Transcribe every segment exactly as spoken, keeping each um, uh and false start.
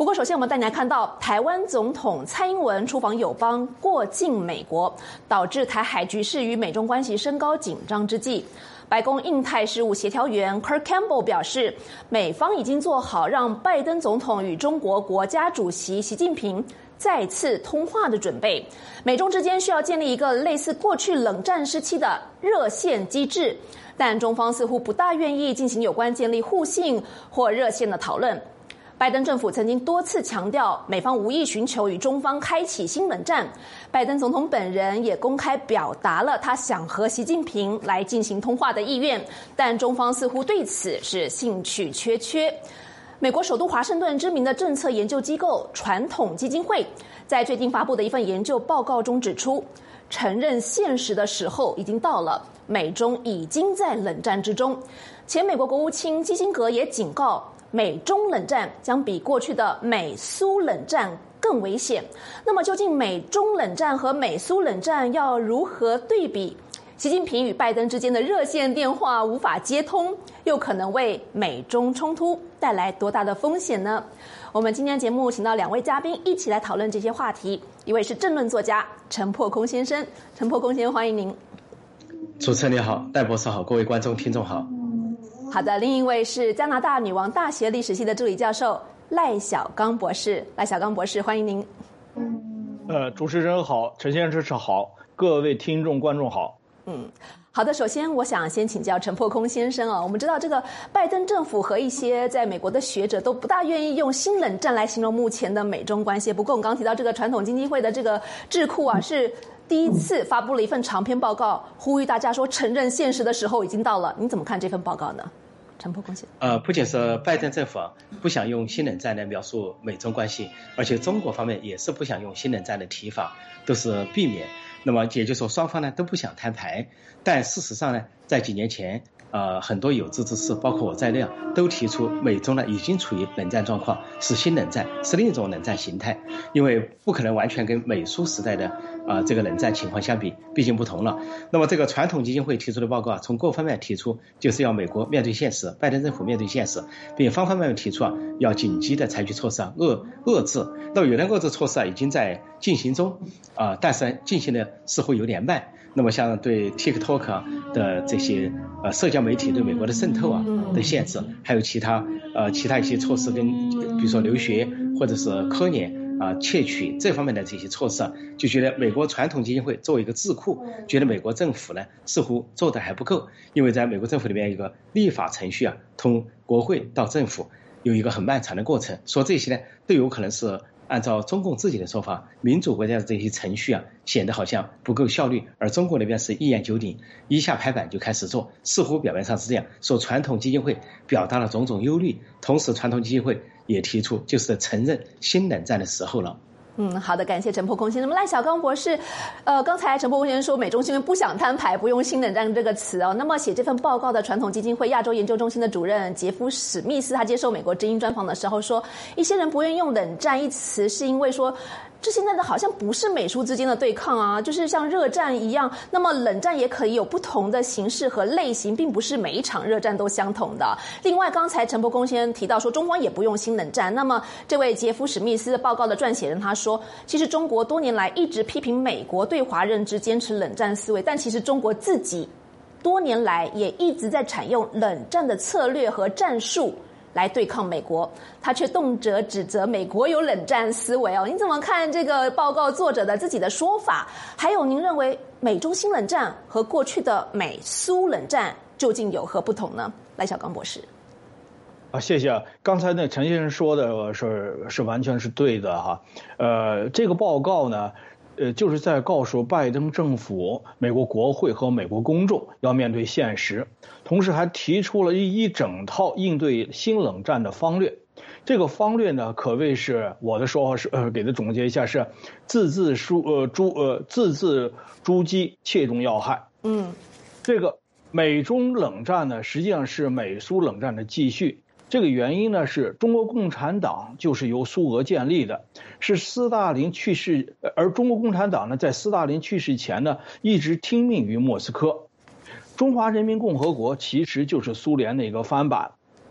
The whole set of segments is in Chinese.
不过，首先我们带您来看到台湾总统蔡英文出访友邦过境美国，导致台海局势与美中关系升高紧张之际，白宫印太事务协调员 Kirk Campbell 表示，美方已经做好让拜登总统与中国国家主席习近平再次通话的准备。美中之间需要建立一个类似过去冷战时期的热线机制，但中方似乎不大愿意进行有关建立互信或热线的讨论。拜登政府曾经多次强调，美方无意寻求与中方开启新冷战。拜登总统本人也公开表达了他想和习近平来进行通话的意愿，但中方似乎对此是兴趣缺缺。美国首都华盛顿知名的政策研究机构传统基金会在最近发布的一份研究报告中指出，承认现实的时候已经到了，美中已经在冷战之中。前美国国务卿基辛格也警告，美中冷战将比过去的美苏冷战更危险。那么究竟美中冷战和美苏冷战要如何对比？习近平与拜登之间的热线电话无法接通，又可能为美中冲突带来多大的风险呢？我们今天节目请到两位嘉宾一起来讨论这些话题，一位是政论作家陈破空先生。陈破空先生，欢迎您。 主持人你好，戴博士好，各位观众听众好。 好的，另一位是加拿大女王大学历史系的助理教授赖小刚博士。赖小刚博士，欢迎您。 呃，主持人好，陈先生好，各位听众观众好。 嗯，好的。首先，我想先请教陈破空先生啊。我们知道，这个拜登政府和一些在美国的学者都不大愿意用新冷战来形容目前的美中关系。不过，我们刚刚提到这个传统经济会的这个智库啊，是第一次发布了一份长篇报告，呼吁大家说承认现实的时候已经到了。你怎么看这份报告呢？陈破空先生。 呃，不仅是拜登政府啊不想用新冷战来描述美中关系，而且中国方面也是不想用新冷战的提法，都是避免。那么也就是说，双方呢都不想摊牌，但事实上呢，在几年前，呃，很多有志之士，包括我在内，都提出美中呢已经处于冷战状况，是新冷战，是另一种冷战形态，因为不可能完全跟美苏时代的啊、呃、这个冷战情况相比，毕竟不同了。那么这个传统基金会提出的报告啊，从各方面提出，就是要美国面对现实，拜登政府面对现实，并方方面面提出啊，要紧急的采取措施啊，遏遏制。那么有的遏制措施啊，已经在进行中啊、呃，但是进行的似乎有点慢。那么像对 TikTok 的这些呃社交媒体对美国的渗透啊的限制，还有其他呃其他一些措施跟比如说留学或者是科研啊窃取这方面的这些措施啊，就觉得美国传统基金会作为一个智库，觉得美国政府呢似乎做的还不够，因为在美国政府里面一个立法程序啊，从国会到政府有一个很漫长的过程，说这些呢都有可能是按照中共自己的说法，民主国家的这些程序啊，显得好像不够效率，而中国那边是一言九鼎，一下拍板就开始做，似乎表面上是这样说。传统基金会表达了种种忧虑，同时传统基金会也提出，就是承认新冷战的时候了。 嗯，好的，感谢陈破空先生。那么赖小刚博士，呃，刚才陈破空先生说美中新闻不想摊牌，不用新冷战这个词哦。那么写这份报告的传统基金会亚洲研究中心的主任杰夫史密斯，他接受美国之音专访的时候说，一些人不愿意用冷战一词，是因为说这现在的好像不是美苏之间的对抗啊，就是像热战一样。那么冷战也可以有不同的形式和类型，并不是每一场热战都相同的。另外，刚才陈破空先生提到说，中方也不用新冷战。那么这位杰夫史密斯的报告的撰写人他说，其实中国多年来一直批评美国对华认知坚持冷战思维，但其实中国自己多年来也一直在采用冷战的策略和战术来对抗美国，他却动辄指责美国有冷战思维哦。您怎么看这个报告作者的自己的说法？还有，您认为美中新冷战和过去的美苏冷战究竟有何不同呢？赖小刚博士。 啊，谢谢。刚才那陈先生说的是是完全是对的哈。呃，这个报告呢，呃，就是在告诉拜登政府、美国国会和美国公众要面对现实，同时还提出了一一整套应对新冷战的方略。这个方略呢，可谓是我的说法是呃，给他总结一下是字字书呃珠呃字字珠玑，切中要害。嗯，这个美中冷战呢，实际上是美苏冷战的继续。这个原因呢，是中国共产党就是由苏俄建立的，是斯大林去世，而中国共产党呢，在斯大林去世前呢，一直听命于莫斯科。中华人民共和国其实就是苏联的一个翻版。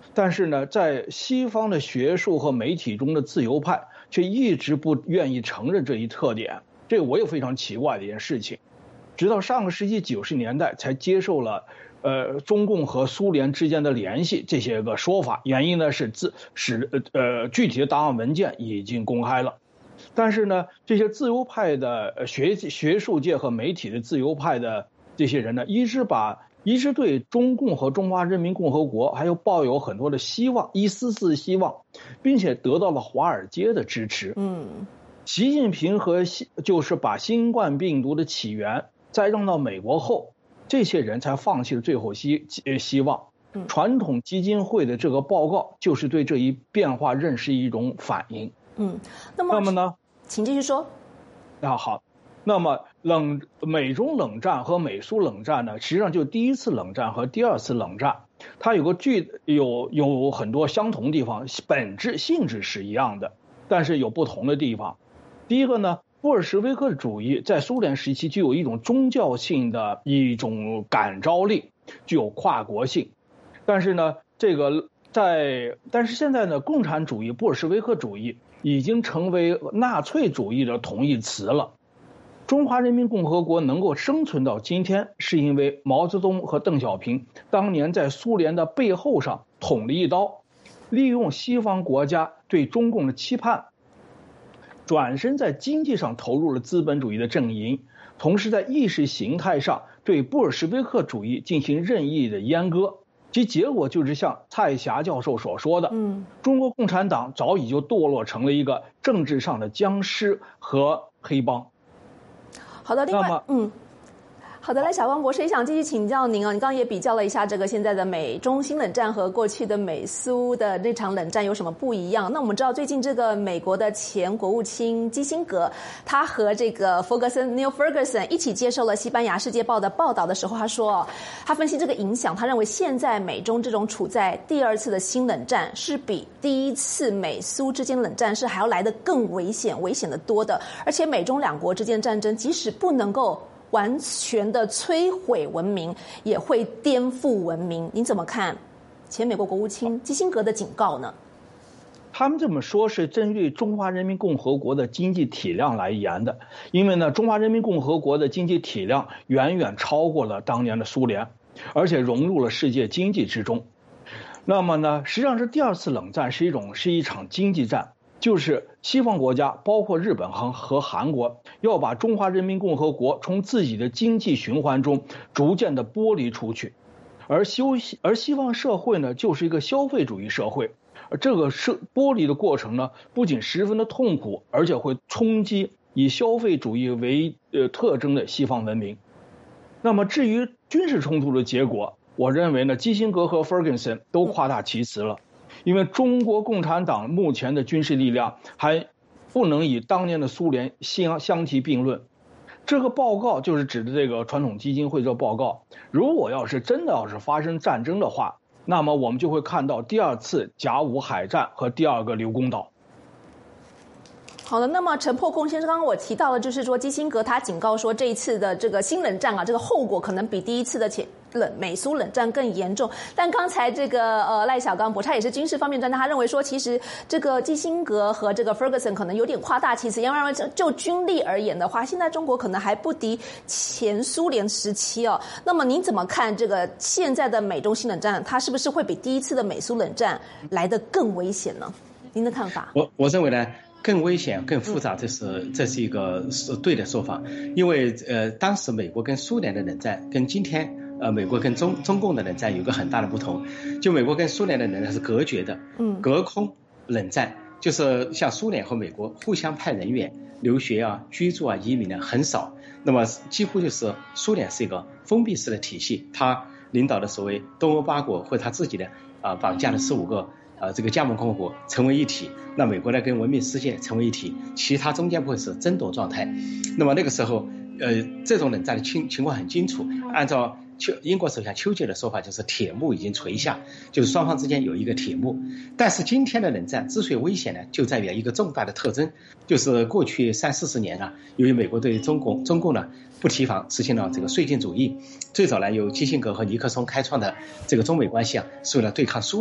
但是呢，在西方的学术和媒体中的自由派却一直不愿意承认这一特点，这个我也非常奇怪的一件事情。直到上个世纪九十年代才接受了，呃，中共和苏联之间的联系这些个说法。原因呢是自使呃具体的档案文件已经公开了，但是呢，这些自由派的学学术界和媒体的自由派的这些人呢，一直把。一直对中共和中华人民共和国还有抱有很多的希望，一丝丝希望，并且得到了华尔街的支持。嗯，习近平和就是把新冠病毒的起源再让到美国后，这些人才放弃了最后希希望。传统基金会的这个报告就是对这一变化认识一种反应。嗯， 那么那么呢？ 请继续说。 那好。那么冷美中冷战和美苏冷战呢，实际上就第一次冷战和第二次冷战，它有个具有有很多相同地方，本质性质是一样的，但是有不同的地方。第一个呢，布尔什维克主义在苏联时期具有一种宗教性的一种感召力，具有跨国性。但是呢，这个在但是现在呢，共产主义、布尔什维克主义已经成为纳粹主义的同义词了。中华人民共和国能够生存到今天，是因为毛泽东和邓小平当年在苏联的背后上捅了一刀，利用西方国家对中共的期盼，转身在经济上投入了资本主义的阵营，同时在意识形态上对布尔什维克主义进行任意的阉割，其结果就是像蔡霞教授所说的，嗯，中国共产党早已就堕落成了一个政治上的僵尸和黑帮。 好的，另外，嗯，好的，来，小汪博士也想继续请教您啊。你刚刚也比较了一下这个现在的美中新冷战和过去的美苏的那场冷战有什么不一样？那我们知道，最近这个美国的前国务卿基辛格，他和这个弗格森 Neil Ferguson 一起接受了西班牙《世界报》的报道的时候，他说，他分析这个影响，他认为现在美中这种处在第二次的新冷战，是比第一次美苏之间冷战是还要来得更危险、危险得多的。而且美中两国之间战争，即使不能够完全的摧毁文明，也会颠覆文明。您怎么看前美国国务卿基辛格的警告呢？ 他们这么说是针对中华人民共和国的经济体量来言的，因为呢，中华人民共和国的经济体量远远超过了当年的苏联，而且融入了世界经济之中。那么呢，实际上是第二次冷战是一种是一场经济战。就是西方国家，包括日本和和韩国，要把中华人民共和国从自己的经济循环中逐渐的剥离出去，而修而西方社会呢，就是一个消费主义社会，而这个社剥离的过程呢，不仅十分的痛苦，而且会冲击以消费主义为呃特征的西方文明。那么至于军事冲突的结果，我认为呢，基辛格和 Ferguson 都夸大其词了。因为中国共产党目前的军事力量还不能与当年的苏联相相提并论。这个报告就是指的这个传统基金会这个报告。如果要是真的要是发生战争的话，那么我们就会看到第二次甲午海战和第二个刘公岛。 好的，那么陈破空先生，刚刚我提到了，就是说基辛格他警告说，这一次的这个新冷战啊，这个后果可能比第一次的前冷美苏冷战更严重。但刚才这个呃赖小刚博士他也是军事方面专家，他认为说，其实这个基辛格和这个 Ferguson 可能有点夸大其词，因为就军力而言的话，现在中国可能还不敌前苏联时期哦。那么您怎么看这个现在的美中新冷战，它是不是会比第一次的美苏冷战来得更危险呢？您的看法？ 我我认为呢，更危险、更复杂，这是这是一个是对的说法，因为呃，当时美国跟苏联的冷战跟今天呃美国跟中中共的冷战有个很大的不同，就美国跟苏联的冷战是隔绝的，嗯，隔空冷战，就是像苏联和美国互相派人员留学啊、居住啊、移民呢很少，那么几乎就是苏联是一个封闭式的体系，他领导的所谓东欧八国或他自己的啊、呃、绑架了十五个。呃，这个加盟共和国成为一体，那美国呢跟文明世界成为一体，其他中间不会是争夺状态。那么那个时候，呃，这种冷战的情情况很清楚。按照丘英国首相丘吉尔的说法，就是铁幕已经垂下，就是双方之间有一个铁幕。但是今天的冷战之所以危险呢，就在于一个重大的特征，就是过去三四十年啊，由于美国对中共中共呢不提防，实行了这个绥靖主义。最早呢，由基辛格和尼克松开创的这个中美关系啊，是为了对抗苏联。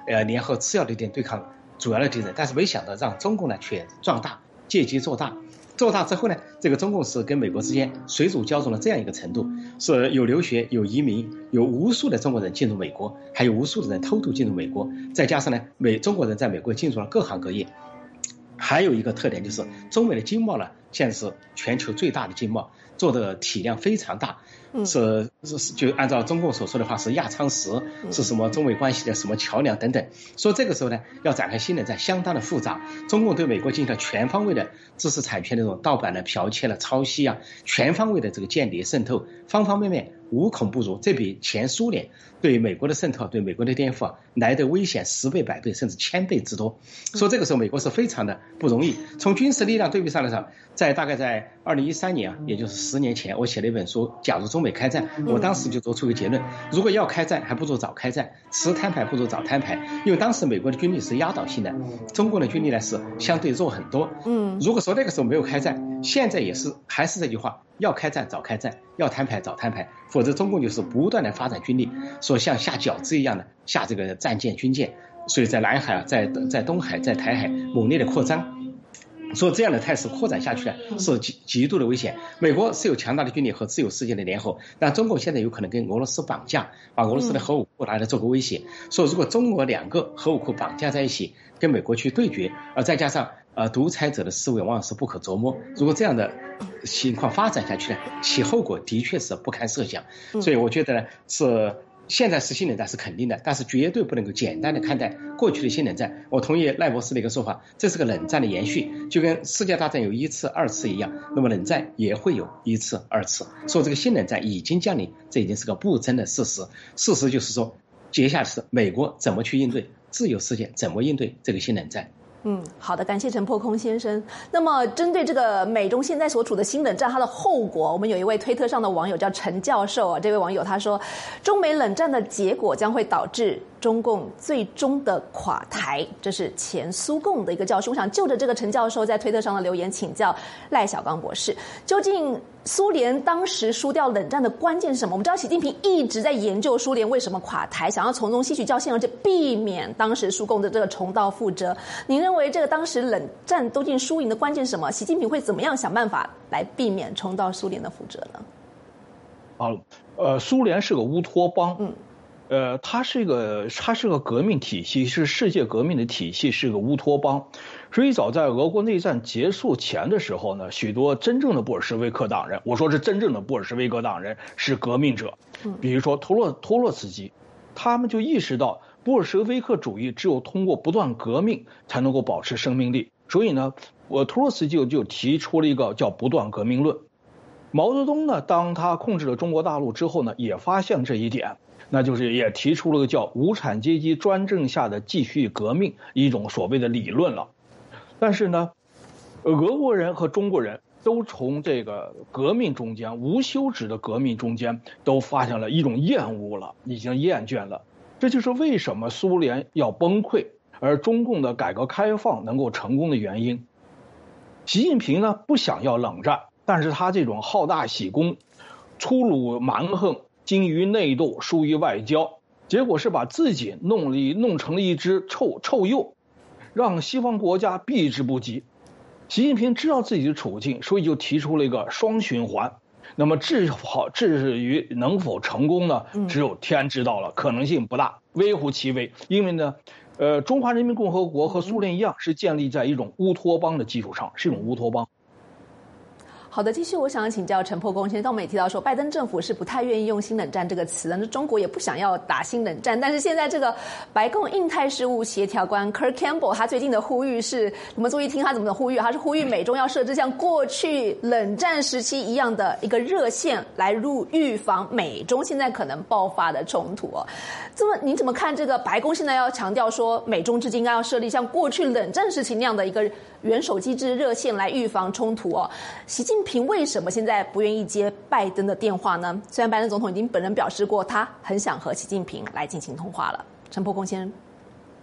呃联合次要的敌人对抗主要的敌人，但是没想到让中共呢却壮大，借机做大。做大之后呢，这个中共是跟美国之间水乳交融的这样一个程度，是有留学、有移民、有无数的中国人进入美国，还有无数的人偷渡进入美国，再加上呢，美中国人在美国进入了各行各业。还有一个特点就是中美的经贸呢，现在是全球最大的经贸，做的体量非常大，是是就按照中共所说的话是压舱石，是什么中美关系的什么桥梁等等。所以这个时候呢，要展开新冷战相当的复杂。中共对美国进行了全方位的知识产权的这种盗版的剽窃了、抄袭啊，全方位的这个间谍渗透，方方面面无孔不入。这比前苏联对美国的渗透、对美国的颠覆啊来的危险十倍、百倍甚至千倍之多。所以这个时候美国是非常的不容易。从军事力量对比上来说，在大概在二零一三年啊，也就是十年前，我写了一本书《假如中美开战》，我当时就做出一个结论：如果要开战，还不如早开战；迟摊牌不如早摊牌。因为当时美国的军力是压倒性的，中国的军力呢是相对弱很多。嗯，如果说那个时候没有开战，现在也是还是这句话：要开战早开战，要摊牌早摊牌，否则中共就是不断的发展军力，说像下饺子一样的下这个战舰、军舰，所以在南海啊，在在东海、在台海猛烈的扩张。所以这样的态势扩展下去呢，是极极度的危险。美国是有强大的军力和自由世界的联合，但中共现在有可能跟俄罗斯绑架，把俄罗斯的核武库拿来做个威胁。所以如果中俄两个核武库绑架在一起，跟美国去对决，而再加上呃独裁者的思维往往是不可琢磨。如果这样的情况发展下去呢，其后果的确是不堪设想。所以我觉得呢是。现在是新冷战是肯定的，但是绝对不能够简单的看待过去的新冷战。我同意赖博士的一个说法，这是个冷战的延续，就跟世界大战有一次、二次一样，那么冷战也会有一次、二次。所以这个新冷战已经降临，这已经是个不争的事实。事实就是说，接下来是美国怎么去应对，自由世界怎么应对这个新冷战。 嗯，好的，感谢陈破空先生。那么，针对这个美中现在所处的新冷战，它的后果，我们有一位推特上的网友叫陈教授啊，这位网友他说，中美冷战的结果将会导致中共最终的垮台，这是前苏共的一个教训。我想就着这个陈教授在推特上的留言，请教赖小刚博士，究竟苏联当时输掉冷战的关键是什么？我们知道习近平一直在研究苏联为什么垮台，想要从中吸取教训，而且避免当时苏共的这个重蹈覆辙。您认为这个当时冷战究竟输赢的关键是什么？习近平会怎么样想办法来避免重蹈苏联的覆辙呢？ 啊，呃，苏联是个乌托邦，嗯，呃，它是一个它是个革命体系，是世界革命的体系，是个乌托邦。所以早在俄国内战结束前的时候呢，许多真正的布尔什维克党人，我说是真正的布尔什维克党人，是革命者，比如说托洛托洛茨基，他们就意识到布尔什维克主义只有通过不断革命才能够保持生命力。所以呢，我托洛茨基就提出了一个叫不断革命论。毛泽东呢，当他控制了中国大陆之后呢，也发现这一点，那就是也提出了个叫无产阶级专政下的继续革命一种所谓的理论了。但是呢，俄国人和中国人都从这个革命中间，无休止的革命中间，都发现了一种厌恶了，已经厌倦了。这就是为什么苏联要崩溃，而中共的改革开放能够成功的原因。习近平呢，不想要冷战，但是他这种好大喜功、粗鲁蛮横、精于内斗、疏于外交，结果是把自己弄了弄成了一只臭臭鼬，让西方国家避之不及。习近平知道自己的处境，所以就提出了一个双循环。那么至好至于能否成功呢？只有天知道了，可能性不大，微乎其微。因为呢，呃，中华人民共和国和苏联一样，是建立在一种乌托邦的基础上，是一种乌托邦。 好的，继续我想要请教陈破空先生，我们也提到说，拜登政府是不太愿意用新冷战这个词的，那中国也不想要打新冷战，但是现在这个白宫印太事务协调官 Kirk Campbell 他最近的呼吁是，你们注意听他怎么呼吁，他是呼吁美中要设置像过去冷战时期一样的一个热线来入预防美中现在可能爆发的冲突哦。这么您怎么看这个白宫现在要强调说，美中之间应该要设立像过去冷战时期那样的一个元首机制热线来预防冲突哦？习近平为什么现在不愿意接拜登的电话呢？虽然拜登总统已经本人表示过，他很想和习近平来进行通话了。陈破空先生，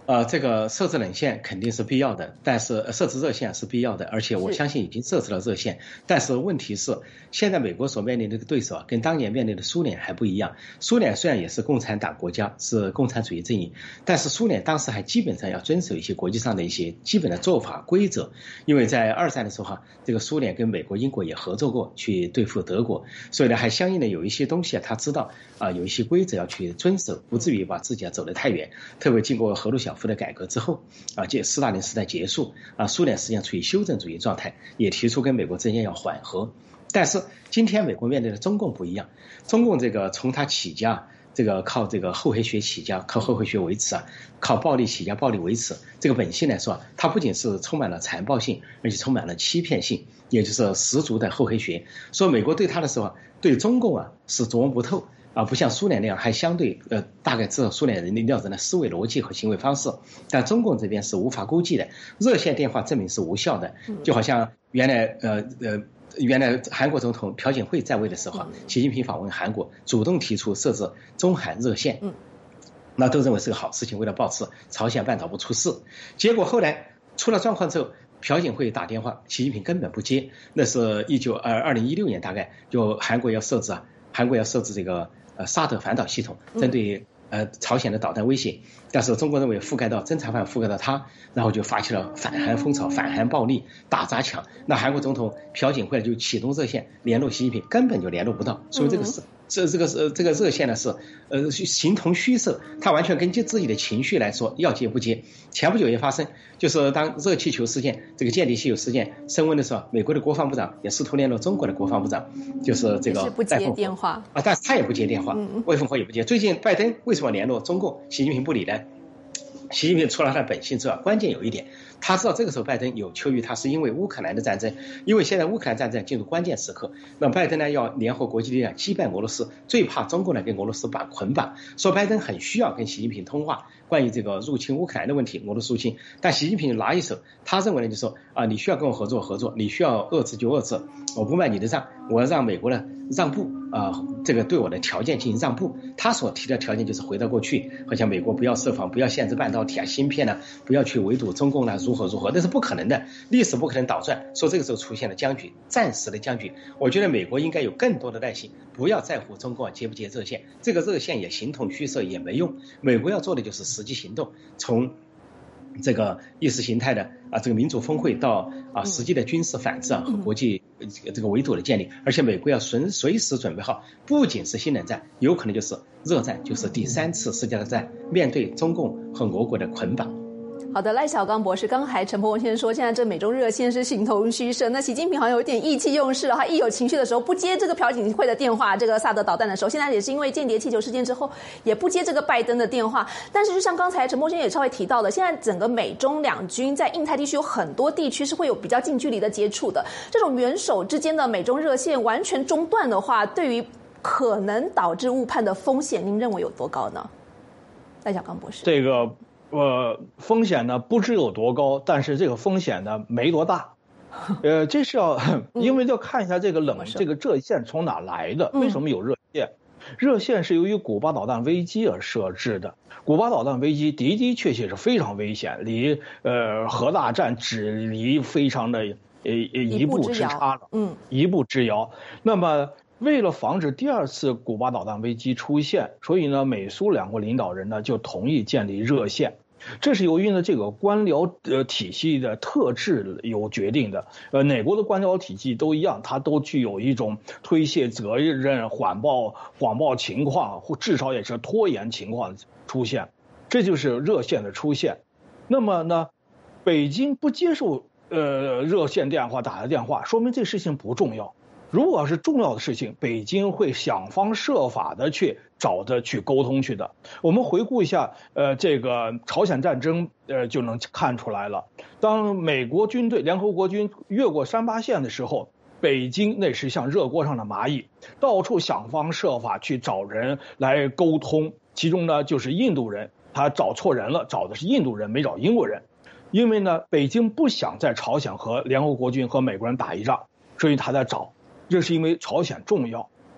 呃，这个设置冷线肯定是必要的，但是设置热线是必要的，而且我相信已经设置了热线。但是问题是，现在美国所面临的这个对手啊，跟当年面临的苏联还不一样。苏联虽然也是共产党国家，是共产主义阵营，但是苏联当时还基本上要遵守一些国际上的一些基本的做法规则。因为在二战的时候哈，这个苏联跟美国、英国也合作过去对付德国，所以呢，还相应的有一些东西啊，他知道啊，有一些规则要去遵守，不至于把自己啊走得太远。特别经过赫鲁晓夫的改革之后啊，这斯大林时代结束啊，苏联实际上处于修正主义状态，也提出跟美国之间要缓和。但是今天美国面对的中共不一样，中共这个从他起家，这个靠这个厚黑学起家，靠厚黑学维持啊，靠暴力起家，暴力维持，这个本性来说，它不仅是充满了残暴性，而且充满了欺骗性，也就是十足的厚黑学。所以美国对他的时候，对中共啊是琢磨不透。啊，不像苏联那样，还相对呃，大概知道苏联人领导人的思维逻辑和行为方式，但中共这边是无法估计的。热线电话证明是无效的，就好像原来呃呃，原来韩国总统朴槿惠在位的时候，习近平访问韩国，主动提出设置中韩热线，那都认为是个好事情，为了保持朝鲜半岛不出事。结果后来出了状况之后，朴槿惠打电话，习近平根本不接。那是一九二二零一六年，大概就韩国要设置啊，韩国要设置这个。呃，沙特反导系统针对呃朝鲜的导弹威胁，但是中国认为覆盖到侦察范围覆盖到他，然后就发起了反韩风潮、反韩暴力、打砸抢。那韩国总统朴槿惠就启动热线联络习近平，根本就联络不到，所以这个是这这个是这个热线呢是呃形同虚设，他完全根据自己的情绪来说要接不接。前不久也发生，就是当热气球事件、这个间谍气球事件升温的时候，美国的国防部长也试图联络中国的国防部长，就是这个不接电话啊，但是他也不接电话，魏凤和也不接。最近拜登为什么联络中共，习近平不理呢？习近平除了他的本性之外，关键有一点，他知道这个时候拜登有求于他，是因为乌克兰的战争，因为现在乌克兰战争进入关键时刻，那拜登呢要联合国际力量击败俄罗斯，最怕中共呢跟俄罗斯把捆绑，说拜登很需要跟习近平通话，关于这个入侵乌克兰的问题，俄罗斯入侵，但习近平拿一手，他认为呢就说啊，你需要跟我合作合作，你需要遏制就遏制，我不卖你的账，我要让美国呢让步啊、呃，这个对我的条件进行让步。他所提的条件就是回到过去，好像美国不要设防，不要限制半导体啊、芯片呢、啊，不要去围堵中共呢、啊，如何如何，那是不可能的，历史不可能倒转。说这个时候出现了僵局，暂时的僵局。我觉得美国应该有更多的耐心，不要在乎中共啊接不接热线，这个热线也形同虚设也没用。美国要做的就是实际行动，从这个意识形态的啊，这个民主峰会到啊实际的军事反制啊和国际这个围堵的建立，而且美国要随随时准备好，不仅是新冷战，有可能就是热战，就是第三次世界大战，面对中共和俄国的捆绑。 好的，赖小刚博士，刚才陈柏文先生说，现在这美中热线是形同虚设。那习近平好像有点意气用事了，他一有情绪的时候不接这个朴槿惠的电话，这个萨德导弹的时候，现在也是因为间谍气球事件之后，也不接这个拜登的电话。但是就像刚才陈柏先生也稍微提到的，现在整个美中两军在印太地区有很多地区是会有比较近距离的接触的，这种元首之间的美中热线完全中断的话，对于可能导致误判的风险，您认为有多高呢？赖小刚博士， 这个。呃，风险呢不知有多高，但是这个风险呢没多大，呃，这是要因为要看一下这个冷、嗯、这个热线从哪来的，为什么有热线？嗯、热线是由于古巴导弹危机而设置的。古巴导弹危机的的确确是非常危险，离呃核大战只离非常的呃一步之差了，嗯，一步之遥。那么。为了防止第二次古巴导弹危机出现，所以呢，美苏两国领导人呢就同意建立热线。这是由于呢这个官僚呃体系的特质有决定的。呃，哪国的官僚体系都一样，它都具有一种推卸责任、谎报谎报情况，或至少也是拖延情况出现。这就是热线的出现。那么呢，北京不接受呃热线电话打的电话，说明这事情不重要。如果是重要的事情，北京会想方设法的去找着去沟通去的。我们回顾一下，呃，这个朝鲜战争，呃，就能看出来了。当美国军队、联合国军越过三八线的时候，北京那是像热锅上的蚂蚁，到处想方设法去找人来沟通。其中呢，就是印度人，他找错人了，找的是印度人，没找英国人。因为呢，北京不想在朝鲜和联合国军和美国人打一仗，所以他在找。这是因为朝鲜重要，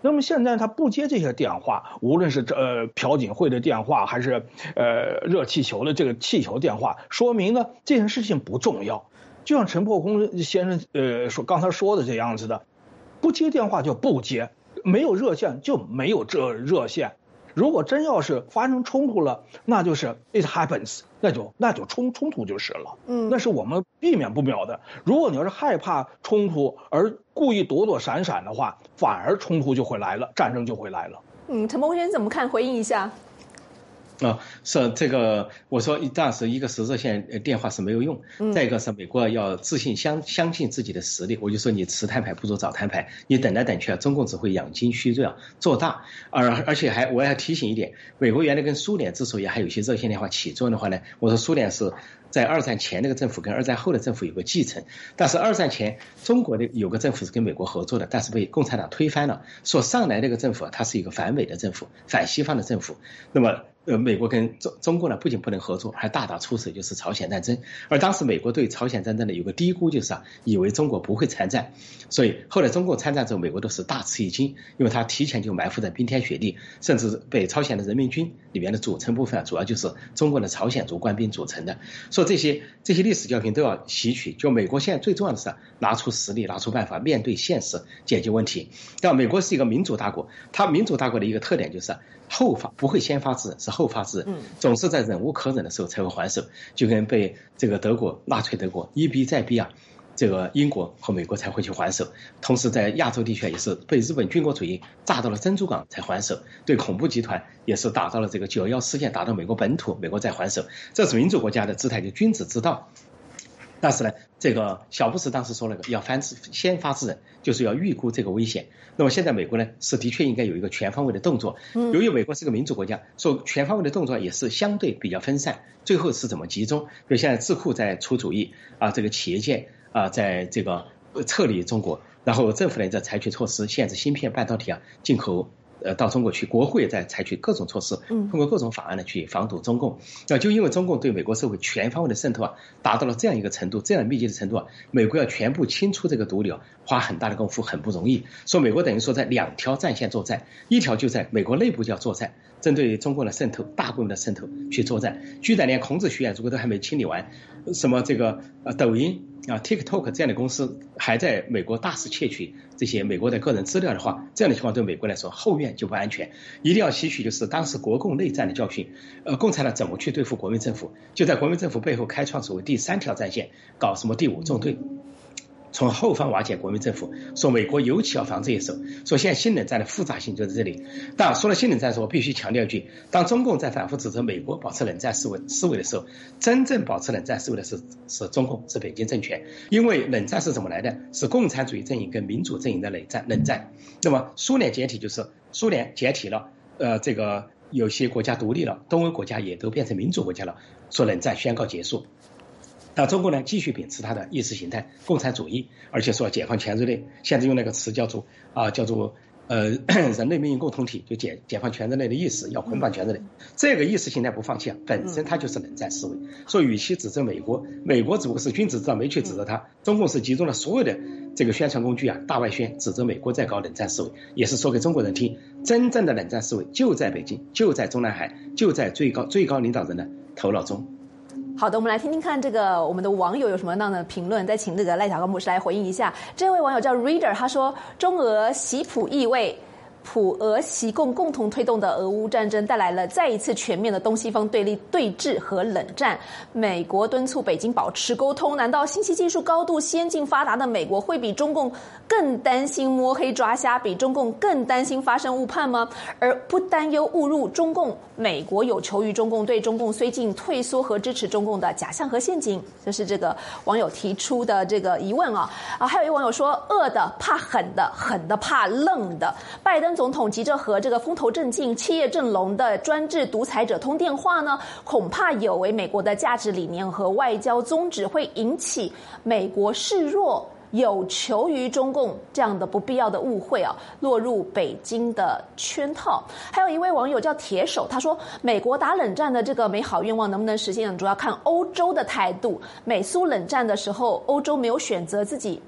那么现在他不接这些电话，无论是呃朴槿惠的电话，还是呃热气球的这个气球电话，说明呢这件事情不重要。就像陈破空先生呃说刚才说的这样子的，不接电话就不接，没有热线就没有这热线。如果真要是发生冲突了，那就是 it happens， 那就那就冲冲突就是了，嗯，那是我们避免不了的。如果你要是害怕冲突而故意躲躲闪闪的话，反而冲突就会来了，战争就会来了。 嗯，陈伯先生怎么看？回应一下。 啊、哦，是这个，我说当时一个是热线电话是没有用，嗯、再一个是美国要自信相相信自己的实力，我就说你迟摊牌不如早摊牌，你等来等去啊，中共只会养精蓄锐啊，做大。而而且还我要提醒一点，美国原来跟苏联之所以还有一些热线电话起作用的话呢，我说苏联是在二战前那个政府跟二战后的政府有个继承，但是二战前中国的有个政府是跟美国合作的，但是被共产党推翻了，说上来那个政府它是一个反美的政府，反西方的政府，那么。呃，美国跟中中国呢不仅不能合作，还大打出手，就是朝鲜战争。而当时美国对朝鲜战争呢有个低估，就是啊，以为中国不会参战，所以后来中国参战之后，美国都是大吃一惊，因为他提前就埋伏在冰天雪地，甚至被朝鲜的人民军里面的组成部分、啊、主要就是中国的朝鲜族官兵组成的。所以这些这些历史教训都要吸取。就美国现在最重要的是、啊、拿出实力，拿出办法，面对现实，解决问题。但美国是一个民主大国，它民主大国的一个特点就是、啊、后发不会先发制人，是后发制人，总是在忍无可忍的时候才会还手，就跟被这个德国纳粹德国一逼再逼啊，这个英国和美国才会去还手。同时在亚洲地区也是被日本军国主义炸到了珍珠港才还手，对恐怖集团也是打到了这个九幺事件，打到美国本土，美国再还手，这是民主国家的姿态，就君子之道。但是呢，这个小布什当时说了个要翻先发制人，就是要预估这个危险。那么现在美国呢是的确应该有一个全方位的动作。由于美国是个民主国家，所以全方位的动作也是相对比较分散。最后是怎么集中？比如现在智库在出主意啊，这个企业界啊在这个撤离中国，然后政府呢在采取措施限制芯片、半导体啊进口。呃，到中国去，国会也在采取各种措施，通过各种法案呢去防堵中共。那就因为中共对美国社会全方位的渗透啊，达到了这样一个程度，这样密集的程度啊，美国要全部清出这个毒瘤，花很大的功夫，很不容易。所以美国等于说在两条战线作战，一条就在美国内部就要作战，针对中共的渗透，大规模的渗透去作战。居然连孔子学院如果都还没清理完，什么这个呃抖音啊 TikTok 这样的公司还在美国大肆窃取这些美国的个人资料的话，这样的情况对美国来说后院就不安全。一定要吸取就是当时国共内战的教训，呃，共产党怎么去对付国民政府，就在国民政府背后开创所谓第三条战线，搞什么第五纵队，从后方瓦解国民政府。说美国尤其要防这一手，说现在新冷战的复杂性就在这里。当然说了新冷战的时候，我必须强调一句，当中共在反复指责美国保持冷战思维思维的时候，真正保持冷战思维的是是中共，是北京政权。因为冷战是怎么来的？是共产主义阵营跟民主阵营的冷战冷战。那么苏联解体就是苏联解体了，呃，这个有些国家独立了，东欧国家也都变成民主国家了，说冷战宣告结束。那中国呢，继续秉持它的意识形态共产主义，而且说解放全人类，现在用那个词叫做啊、呃、叫做呃人类命运共同体，就解解放全人类的意识，要捆绑全人类。这个意识形态不放弃啊，本身它就是冷战思维。所以与其指责美国，美国只不过是君子之道，没去指责它，中共是集中了所有的这个宣传工具啊，大外宣指责美国在搞冷战思维，也是说给中国人听，真正的冷战思维就在北京，就在中南海，就在最高最高领导人的头脑中。 好的，我们来听听看这个我们的网友有什么样的评论，再请这个赖小刚博士来回应一下。这位网友叫 Reader， 他说中俄习普意味。普俄习共共同推动的俄乌战争带来了再一次全面的东西方对立对峙和冷战。美国敦促北京保持沟通，难道信息技术高度先进发达的美国会比中共更担心摸黑抓瞎，比中共更担心发生误判吗？而不担忧误入中共，美国有求于中共，对中共绥靖退缩和支持中共的假象和陷阱？这是这个网友提出的这个疑问啊。啊，还有一位网友说，恶的怕狠的，狠的怕愣的。拜登总统急着和这个风头正劲、企业正隆的专制独裁者通电话呢，恐怕有违美国的价值理念和外交宗旨，会引起美国示弱、有求于中共这样的不必要的误会啊，落入北京的圈套。还有一位网友叫铁手，他说，美国打冷战的这个美好愿望能不能实现，主要看欧洲的态度。美苏冷战的时候，欧洲没有选择自己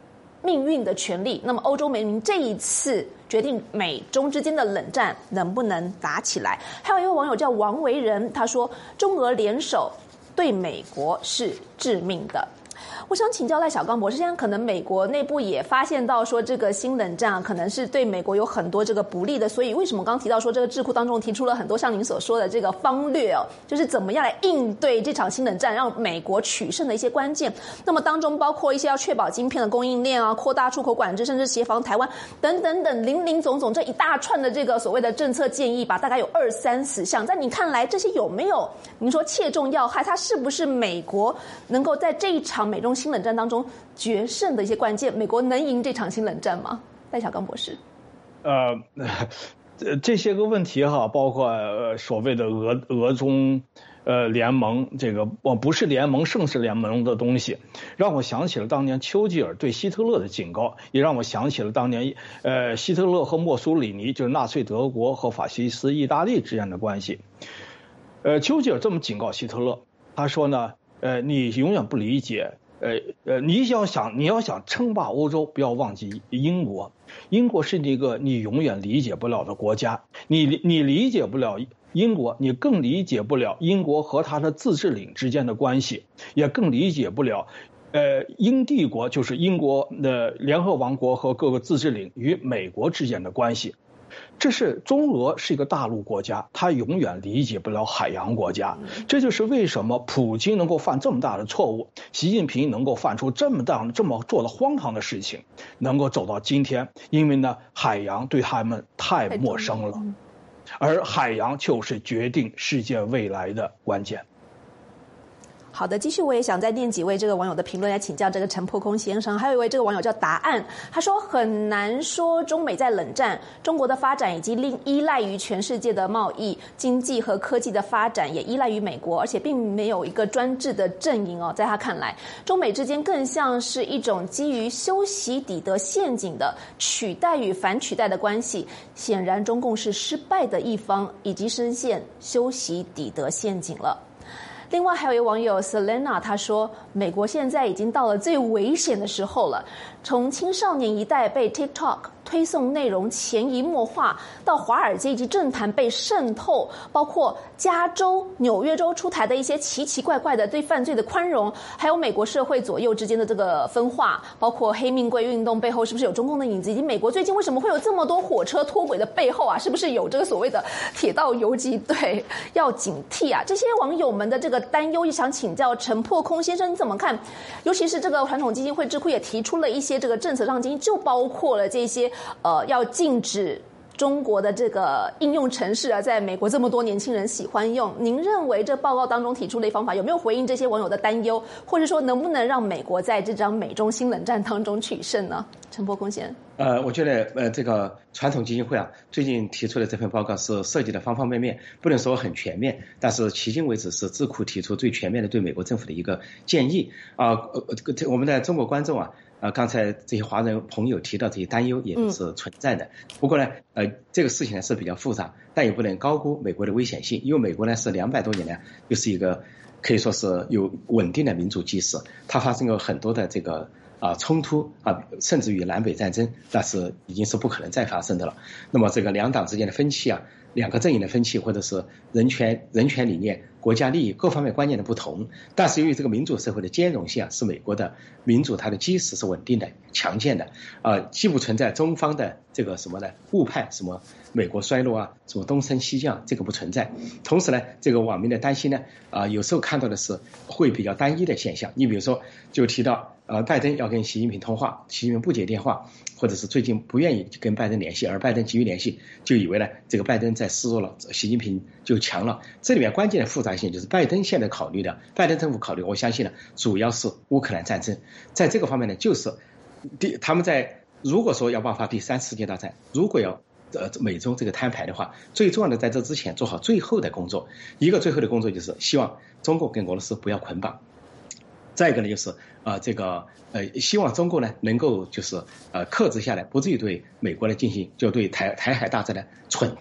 命运的权利。那么欧洲联盟这一次决定美中之间的冷战能不能打起来？还有一位网友叫王维仁，他说中俄联手对美国是致命的。我想请教赖小刚博士，现在可能美国内部也发现到说这个新冷战可能是对美国有很多这个不利的，所以为什么刚提到说这个智库当中提出了很多像您所说的这个方略哦，就是怎么样来应对这场新冷战，让美国取胜的一些关键。那么当中包括一些要确保晶片的供应链啊，扩大出口管制，甚至协防台湾等等等林林总总这一大串的这个所谓的政策建议吧，大概有二三十项。在你看来，这些有没有您说切中要害？它是不是美国能够在这一场美中新冷战当中决胜的一些关键？美国能赢这场新冷战吗？赖小刚博士。 呃，这些个问题哈，包括呃所谓的俄俄中呃联盟，这个我不是联盟，胜是联盟的东西，让我想起了当年丘吉尔对希特勒的警告，也让我想起了当年呃希特勒和墨索里尼，就是纳粹德国和法西斯意大利之间的关系。呃，丘吉尔这么警告希特勒，他说呢，呃，你永远不理解。呃呃，你要想你要想称霸欧洲，不要忘记英国。英国是一个你永远理解不了的国家，你你理解不了英国，你更理解不了英国和它的自治领之间的关系，也更理解不了，呃，英帝国就是英国的联合王国和各个自治领与美国之间的关系。这是中俄是一个大陆国家，它永远理解不了海洋国家。这就是为什么普京能够犯这么大的错误，习近平能够犯出这么大这么做的荒唐的事情，能够走到今天。因为呢，海洋对他们太陌生了，而海洋就是决定世界未来的关键。 好的，继续我也想再念几位这个网友的评论来请教这个陈破空先生。还有一位这个网友叫答案，他说很难说中美在冷战，中国的发展以及依赖于全世界的贸易、经济和科技的发展也依赖于美国，而且并没有一个专制的阵营哦。在他看来，中美之间更像是一种基于修昔底德陷阱的取代与反取代的关系。显然，中共是失败的一方，以及深陷修昔底德陷阱了。另外还有一位网友 Selena， 他说美国现在已经到了最危险的时候了，从青少年一代被 TikTok 推送内容潜移默化，到华尔街以及政坛被渗透，包括加州、纽约州出台的一些奇奇怪怪的对犯罪的宽容，还有美国社会左右之间的这个分化，包括黑命贵运动背后是不是有中共的影子，以及美国最近为什么会有这么多火车脱轨的背后啊，是不是有这个所谓的铁道游击队，要警惕啊。这些网友们的这个担忧，也想请教陈破空先生你怎么看？尤其是这个传统基金会智库也提出了一些这个政策上建议，就包括了这些呃要禁止中国的这个应用程式啊，在美国这么多年轻人喜欢用。您认为这报告当中提出的方法有没有回应这些网友的担忧，或者说能不能让美国在这场美中新冷战当中取胜呢？陈破空先生。 呃，我觉得呃，这个传统基金会啊，最近提出的这份报告是涉及的方方面面，不能说很全面，但是迄今为止是智库提出最全面的对美国政府的一个建议啊。呃，呃，我们的中国观众啊，呃，刚才这些华人朋友提到这些担忧也都是存在的。不过呢，呃，这个事情呢是比较复杂，但也不能高估美国的危险性，因为美国呢是两百多年来就是一个可以说是有稳定的民主基石，它发生过很多的这个。啊，冲突啊，甚至于南北战争，那是已经是不可能再发生的了。那么这个两党之间的分歧啊，两个阵营的分歧，或者是人权、人权理念、国家利益各方面观念的不同，但是由于这个民主社会的兼容性啊，是美国的民主它的基石是稳定的、强健的啊，既不存在中方的这个什么呢误判，什么美国衰落啊，什么东升西降，这个不存在。同时呢，这个网民的担心呢，啊，有时候看到的是会比较单一的现象。你比如说，就提到。呃，拜登要跟习近平通话，习近平不接电话，或者是最近不愿意跟拜登联系，而拜登急于联系，就以为呢这个拜登在示弱了，习近平就强了。这里面关键的复杂性就是拜登现在考虑的，拜登政府考虑，我相信呢，主要是乌克兰战争，在这个方面呢，就是第他们在如果说要爆发第三次世界大战，如果要呃美中这个摊牌的话，最重要的在这之前做好最后的工作，一个最后的工作就是希望中国跟俄罗斯不要捆绑。再一个呢，就是呃这个呃希望中国呢能够就是呃克制下来，不至于对美国来进行就对台台海大战的蠢动，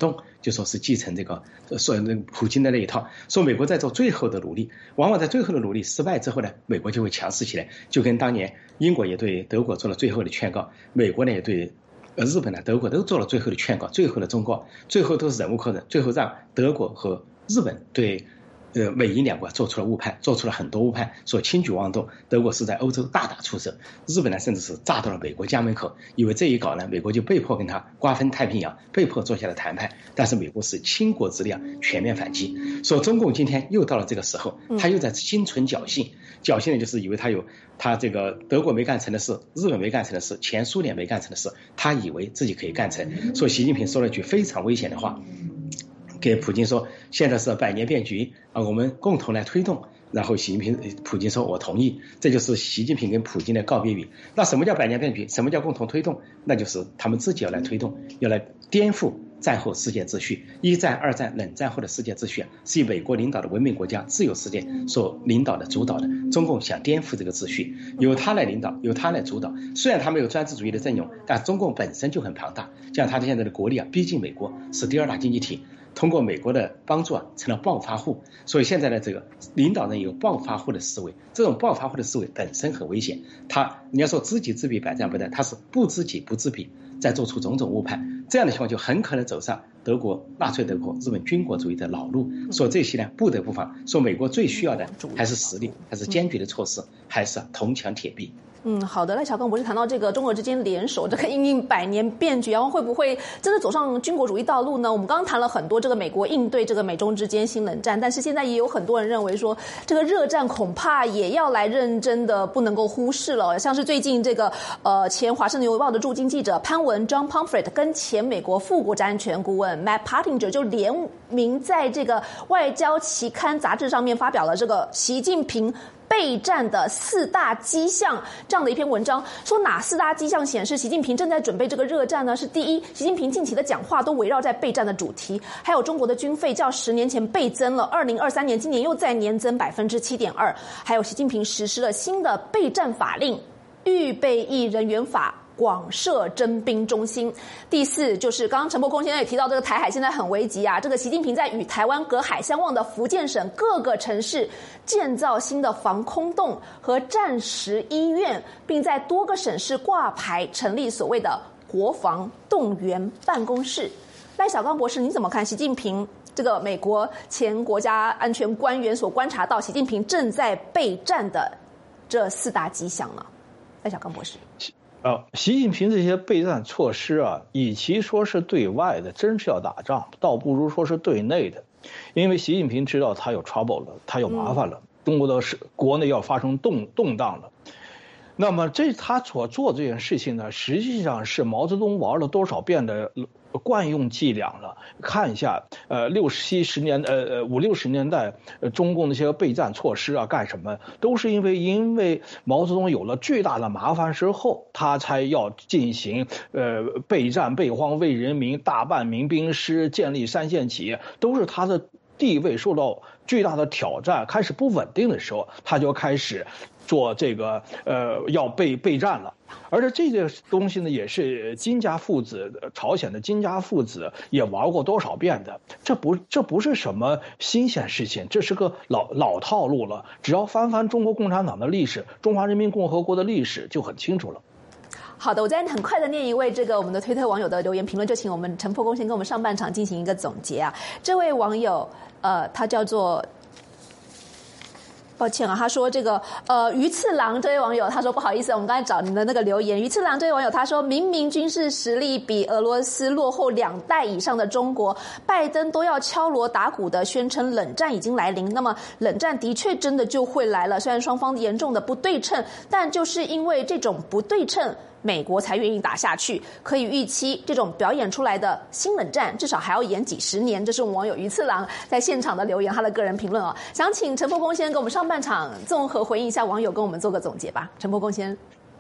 就说是继承这个说那普京的那一套，说美国在做最后的努力，往往在最后的努力失败之后呢，美国就会强势起来，就跟当年英国也对德国做了最后的劝告，美国呢也对呃日本呢、德国都做了最后的劝告，最后的忠告，最后都是忍无可忍，最后让德国和日本对呃，美英两国做出了误判，做出了很多误判，说轻举妄动。德国是在欧洲大打出手，日本呢甚至是炸到了美国家门口，以为这一搞呢，美国就被迫跟他瓜分太平洋，被迫坐下了谈判。但是美国是倾国之力全面反击，说中共今天又到了这个时候，他又在心存侥幸，侥幸呢就是以为他有他这个德国没干成的事，日本没干成的事，前苏联没干成的事，他以为自己可以干成。说习近平说了一句非常危险的话。给普京说，现在是百年变局啊，我们共同来推动。然后习近平、普京说我同意，这就是习近平跟普京的告别语。那什么叫百年变局？什么叫共同推动？那就是他们自己要来推动，要来颠覆战后世界秩序。一战、二战、冷战后的世界秩序啊，是以美国领导的文明国家、自由世界所领导的、主导的。中共想颠覆这个秩序，由他来领导，由他来主导。虽然他没有专制主义的阵容，但中共本身就很庞大，像他现在的国力啊，逼近美国，是第二大经济体。通过美国的帮助啊，成了暴发户。所以现在的这个领导人有暴发户的思维，这种暴发户的思维本身很危险。他你要说知己知彼，百战不殆，他是不知己不知彼，在做出种种误判。这样的情况就很可能走上德国纳粹德国、日本军国主义的老路。说这些呢，不得不防。说美国最需要的还是实力，还是坚决的措施，还是铜墙铁壁。 嗯，好的，赖小刚博士谈到这个中俄之间联手，这个因应百年变局，然后会不会真的走上军国主义道路呢？我们刚刚谈了很多这个美国应对这个美中之间新冷战，但是现在也有很多人认为说，这个热战恐怕也要来认真的，不能够忽视了。像是最近这个呃前华盛顿邮报的驻京记者潘文 John Pomfret 跟前美国副国家安全顾问 Matt Pottinger 就联名在这个外交期刊杂志上面发表了这个习近平备战的四大迹象这样的一篇文章，说哪四大迹象显示习近平正在准备这个热战呢？是第一，习近平近期的讲话都围绕在备战的主题，还有中国的军费较十年前倍增了，二零二三年今年又再年增百分之七点二，还有习近平实施了新的备战法令，预备役人员法。广设征兵中心。第四，就是刚刚陈伯空先生也提到，这个台海现在很危急啊。这个习近平在与台湾隔海相望的福建省各个城市建造新的防空洞和战时医院，并在多个省市挂牌成立所谓的国防动员办公室。赖小刚博士，你怎么看习近平这个美国前国家安全官员所观察到习近平正在备战的这四大迹象呢？赖小刚博士。 呃，习近平这些备战措施啊，与其说是对外的，真是要打仗，倒不如说是对内的，因为习近平知道他有 trouble 了，他有麻烦了，嗯、中国的是国内要发生动动荡了。那么这他所做这件事情呢，实际上是毛泽东玩了多少遍的惯用伎俩了。看一下，呃，六七十年，呃呃五六十年代，呃，中共那些备战措施啊，干什么都是因为因为毛泽东有了巨大的麻烦之后，他才要进行呃备战备荒为人民，大办民兵师，建立三线企业，都是他的地位受到巨大的挑战，开始不稳定的时候，他就开始做这个呃要备备战了。而且这个东西呢，也是金家父子，朝鲜的金家父子也玩过多少遍的，这不这不是什么新鲜事情，这是个老老套路了。只要翻翻中国共产党的历史，中华人民共和国的历史就很清楚了。 好的，我再很快的念一位这个我们的推特网友的留言评论，就请我们陈破公先跟我们上半场进行一个总结啊。这位网友呃，他叫做。抱歉啊，他说这个呃鱼次郎这位网友他说不好意思，我们刚才找你的那个留言，鱼次郎这位网友他说，明明军事实力比俄罗斯落后两代以上的中国，拜登都要敲锣打鼓的宣称冷战已经来临，那么冷战的确真的就会来了。虽然双方严重的不对称，但就是因为这种不对称，美国才愿意打下去。可以预期，这种表演出来的新冷战至少还要演几十年。这是我们网友鱼次郎在现场的留言，他的个人评论哦。想请陈伯公先跟我们上半场综合回应一下网友，跟我们做个总结吧。陈伯公先。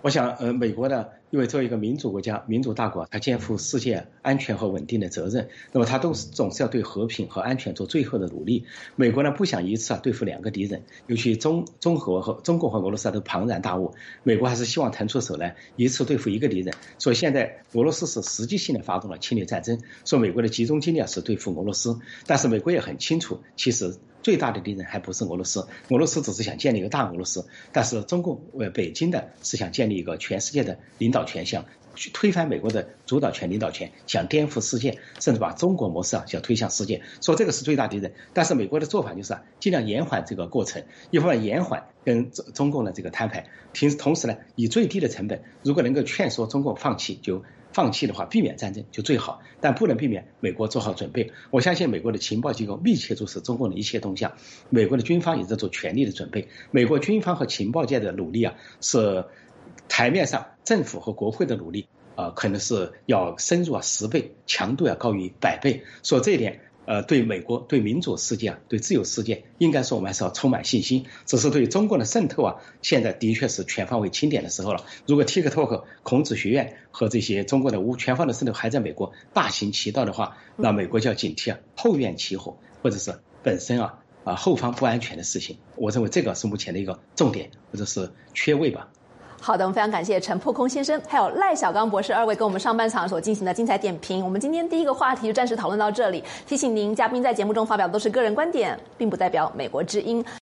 我想，呃，美国呢，因为作为一个民主国家、民主大国，它肩负世界安全和稳定的责任，那么它都是总是要对和平和安全做最后的努力。美国呢，不想一次啊对付两个敌人，尤其中中俄和中共和俄罗斯都庞然大物，美国还是希望腾出手来一次对付一个敌人。所以现在俄罗斯是实际性的发动了侵略战争，说美国的集中精力啊是对付俄罗斯，但是美国也很清楚，其实最大的敌人还不是俄罗斯，俄罗斯只是想建立一个大俄罗斯，但是中共呃北京的是想建立一个全世界的领导权，想去推翻美国的主导权、领导权，想颠覆世界，甚至把中国模式啊想推向世界，说这个是最大敌人。但是美国的做法就是啊，尽量延缓这个过程，一方面延缓跟中共的这个摊牌，同同时呢，以最低的成本，如果能够劝说中共放弃，就放弃的话，避免战争就最好，但不能避免美国做好准备。我相信美国的情报机构密切注视中共的一切动向，美国的军方也在做全力的准备。美国军方和情报界的努力啊，是台面上政府和国会的努力啊、呃，可能是要深入啊十倍，强度要高于百倍。所以这一点。呃，对美国、对民主世界啊、对自由世界，应该说我们还是要充满信心。只是对中共的渗透啊，现在的确是全方位清点的时候了。如果 TikTok、孔子学院和这些中国的无全方位渗透还在美国大行其道的话，那美国就要警惕啊，后院起火，或者是本身啊啊后方不安全的事情。我认为这个是目前的一个重点，或者是缺位吧。 好的，我们非常感谢陈破空先生还有赖小刚博士二位跟我们上半场所进行的精彩点评。我们今天第一个话题就暂时讨论到这里，提醒您，嘉宾在节目中发表都是个人观点，并不代表美国之音。